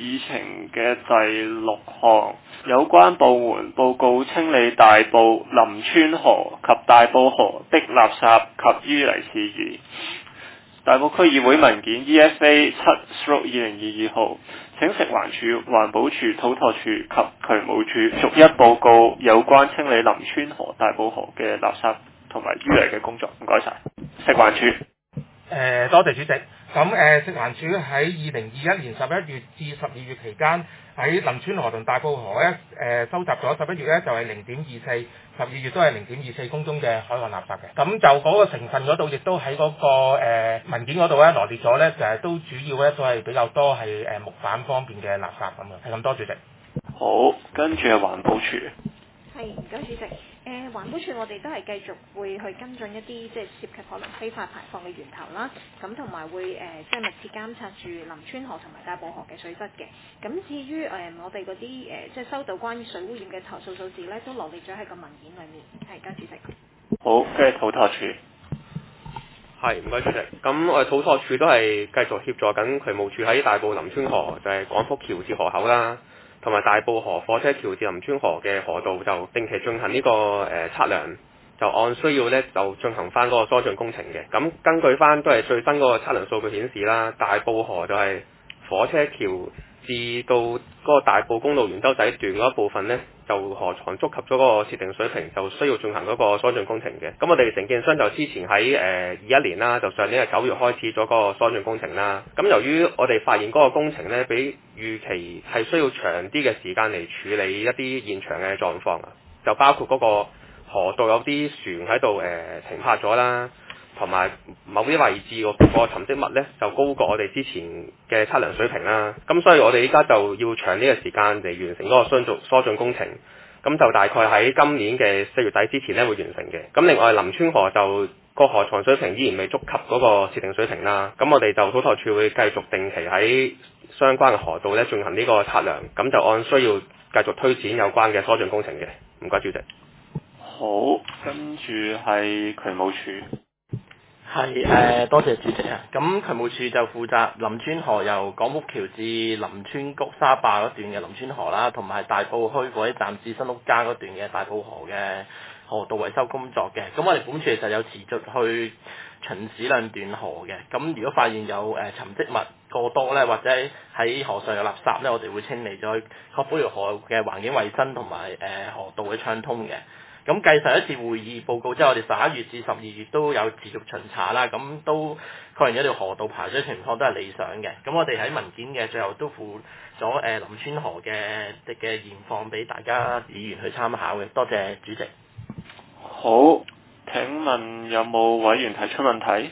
議程嘅第6項，有關部門報告清理大埔林村河及大埔河的垃圾及淤泥事宜。大埔區議會文件 ESA 7/2022號，請食環署、環保署、土拓署及渠務署逐一報告有關清理林村河、大埔河嘅垃圾同埋淤泥嘅工作。唔該晒。食環署。 多謝主席。咁食環署喺2021年11月至12月期間，喺林村河同大埔河咧收集咗11月咧就係0.24， 12月都係0.24公噸嘅海岸垃圾嘅。咁就嗰個成分嗰度亦都喺嗰個文件嗰度咧羅列咗咧，就係都主要咧都係比較多係木板方面嘅垃圾咁樣。係咁多，主席。 好，跟住係環保署。 係，唔該主席。環保署我哋都係繼續會去跟進一啲即係涉及可能非法排放嘅源頭啦，咁同埋會即係密切監察住林村河同埋大埔河嘅水質嘅。咁至於我哋嗰啲即係收到關於水污染嘅投訴數字咧，都羅列咗喺個文件裏面。係，唔該主席。 好，跟住土拓署。 係，唔該主席。咁我哋土拓署都係繼續協助緊渠務署喺大埔林村河就係廣福橋至河口啦，同埋大埔河火車橋至林村河嘅河道就定期進行呢個測量，就按需要咧就進行翻嗰個疏浚工程嘅。咁根據翻都係最新嗰個測量數據顯示啦，大埔河就係火車橋至到嗰個大埔公路元洲仔段嗰一部分咧，就河床觸及咗嗰個設定水平，就需要進行嗰個疏浚工程嘅。咁我哋承建商就之前喺21年啦，就上年嘅9月開始咗嗰個疏浚工程啦。咁由於我哋發現嗰個工程咧，比預期係需要長啲嘅時間嚟處理一啲現場嘅狀況啊，就包括嗰個河道有啲船喺度停泊咗啦，同埋某啲位置個沉積物咧就高過我哋之前嘅測量水平啦。咁所以我哋依家就要長呢個時間嚟完成嗰個疏浚工程。咁就大概喺今年嘅4月底之前咧會完成嘅。咁另外林村河就個河床水平依然未觸及嗰個設定水平啦。咁我哋就土拓署會繼續定期喺相關嘅河道咧進行呢個測量，咁就按需要繼續推展有關嘅疏浚工程嘅。唔該主席。 好，跟住係渠務署。 係多謝主席啊。咁渠務署就負責林村河由廣福橋至林村谷沙壩嗰段嘅林村河啦，同埋大埔墟火車站至新屋街嗰段嘅大埔河嘅河道維修工作嘅。咁我哋本署其實有持續去巡視兩段河嘅。咁如果發現有沉積物過多咧，或者喺河上有垃圾咧，我哋會清理咗，確保條河嘅環境衛生同埋河道嘅暢通嘅。咁繼上一次會議報告之後，我哋11月至12月都有持續巡查啦，咁都確認咗條河道排水情況都係理想嘅。咁我哋喺文件嘅最後都附咗林村河嘅現況俾大家議員去參考嘅。多謝主席。 好，請問有冇委員提出問題？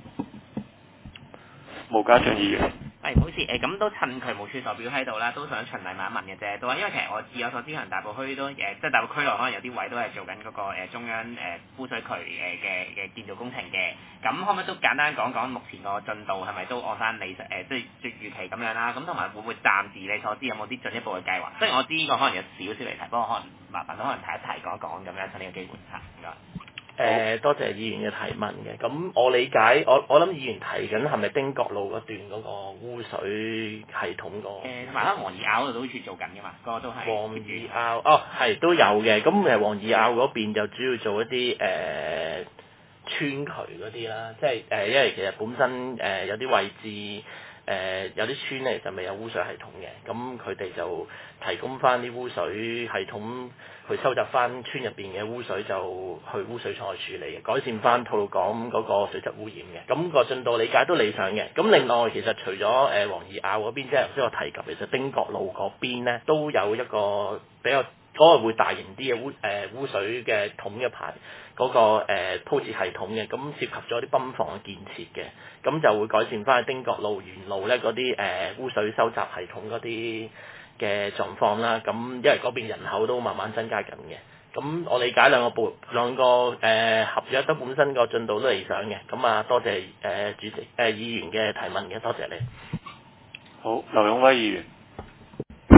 毛家俊議員。 係，好似咁都趁渠務署代表喺度啦，都想循例問一問嘅啫。都話因為其實我以我所知，可能大埔區都即係大埔區內可能有啲位都係做緊嗰個中央污水渠嘅建造工程嘅。咁可唔可以都簡單講講目前個進度係咪都按翻理即係預期咁樣啦？咁同埋會唔會暫時你所知有冇啲進一步嘅計劃？雖然我知呢個可能有少少離題，不過可能麻煩到可能提一提講一講咁樣，趁呢個機會嚇。唔該。 多謝議員嘅提問嘅。咁我理解，我諗議員提緊係咪汀角路嗰段嗰個污水系統個？ 同埋喺黃義坳嗰度都好似做緊㗎嘛，嗰個都係。 黃義坳係都有嘅。咁黃義坳嗰邊就主要做一啲村渠嗰啲啦，即係因為其實本身有啲位置。有啲村咧就未有污水系統嘅，咁佢哋就提供翻啲污水系統去收集翻村入邊嘅污水，就去污水廠去處理嘅，改善翻吐露港嗰個水質污染嘅。咁個進度理解都理想嘅。咁另外其實除咗黃義坳嗰邊，即係頭先我提及，其實汀角路嗰邊咧都有一個比較嗰個會大型啲嘅污水嘅桶嘅排嗰個鋪設系統嘅，咁涉及咗啲泵房嘅建設嘅，咁就會改善翻汀角路原路咧嗰啲污水收集系統嗰啲嘅狀況啦。咁因為嗰邊人口都慢慢增加緊嘅，咁我理解兩個合約都本身個進度都理想嘅。咁啊，多謝主席議員嘅提問嘅，多謝你。 好，劉永威議員。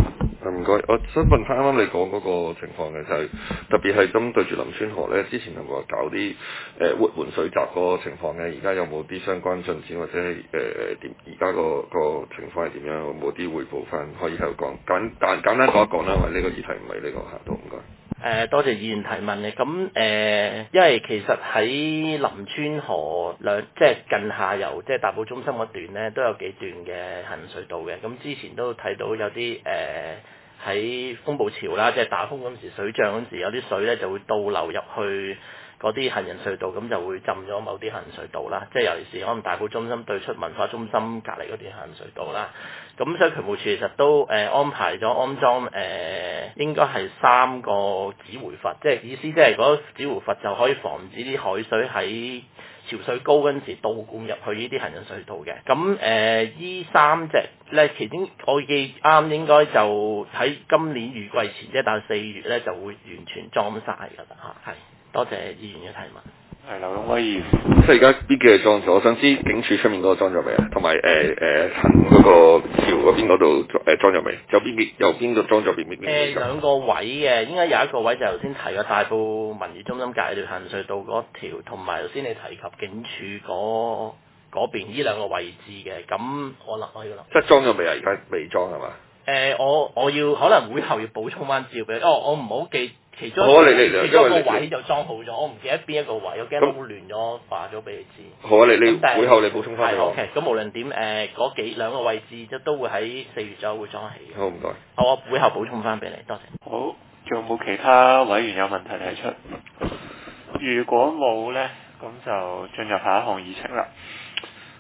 唔該，我想問翻啱啱你講嗰個情況嘅，就係特別係針對住林村河咧，之前有冇話搞啲活換水閘嗰個情況嘅？而家有冇啲相關進展或者係點？而家個情況係點樣？有冇啲彙報翻？可以喺度講簡單講一講啦，因為呢個議題唔係呢個行動，唔該。 多謝議員提問嘅，咁因為其實喺林村河即係近下游，即係大埔中心嗰段咧，都有幾段嘅行人隧道嘅。咁之前都睇到有啲喺風暴潮啦，即係打風嗰陣時水漲嗰陣時，有啲水咧就會倒流入去嗰啲行人隧道，咁就會浸咗某啲行人隧道啦。即係尤其是可能大埔中心對出文化中心隔離嗰段行人隧道啦。咁所以渠務處其實都安排咗安裝應該係3個止回閥，即係意思即係嗰止回閥就可以防止啲海水喺潮水高嗰陣時倒灌入去呢啲行人隧道嘅。咁依3隻咧，其中我記啱應該就喺今年雨季前，即係大概4月咧就會完全裝晒㗎啦嚇。係，多謝議員嘅提問。 係劉勇威議員， 即係而家邊幾個裝咗？我想知警署出面嗰個裝咗未啊？同埋行嗰個橋嗰邊嗰度裝咗未？有邊個裝咗邊兩個位嘅，應該有一個位就頭先提嘅大埔文娛中心隔離條行人隧道嗰條，同埋頭先你提及警署嗰邊呢兩個位置嘅。咁我諗可以諗。 即係裝咗未啊？而家未裝係嘛？ 我要可能會後要補充翻照俾。我唔好記。其中一個位就裝好咗，我唔記得邊一個位，我驚都亂咗，話咗俾你知。 好啊，你會後你補充翻俾我。 OK，咁無論點嗰兩個位置都會喺4月左右會裝起。 好，唔該。 好，我會後補充翻俾你，多謝。 好，仲有冇其他委員有問題提出？如果冇呢，咁就進入下一項議程啦。